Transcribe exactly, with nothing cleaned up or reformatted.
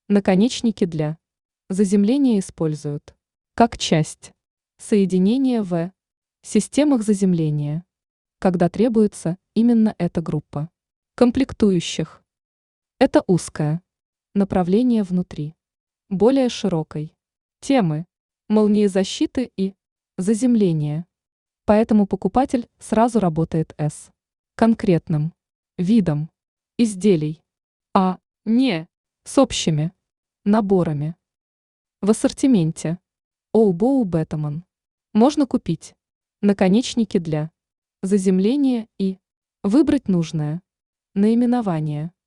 Наконечники для заземления используют как часть соединения в системах заземления, когда требуется именно эта группа комплектующих. Это узкое направление внутри более широкой темы молниезащиты и заземления. Поэтому покупатель сразу работает с конкретным видом изделий, а не с общими наборами. В ассортименте Оубоу Бетаман можно купить наконечники для заземления и выбрать нужное наименование.